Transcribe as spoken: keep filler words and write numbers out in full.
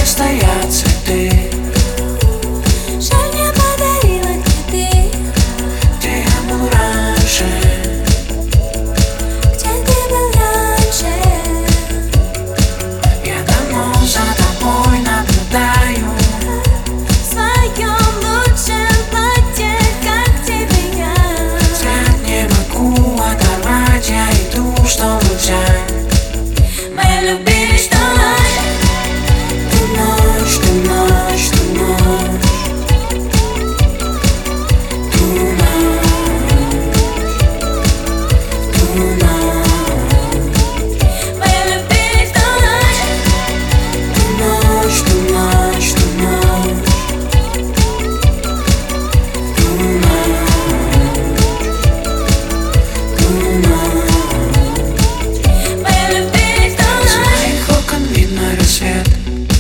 стоят цветы. Жаль, не подарила цветы. Где я был раньше? Где ты был раньше? Я давно за тобой наблюдаю. В своем лучшем платье, как тебе я. Взгляд не могу оторвать, я иду, чтобы взять. Мы любили, что ночь, Ту ночь, ту ночь, ту ночь, ту ночь, ту ночь, мы любили, что ночь, ту ночь, ту ночь, ту ночь, ту ночь, ту ночь. мы любили, что С ночь. моих окон видно рассвет.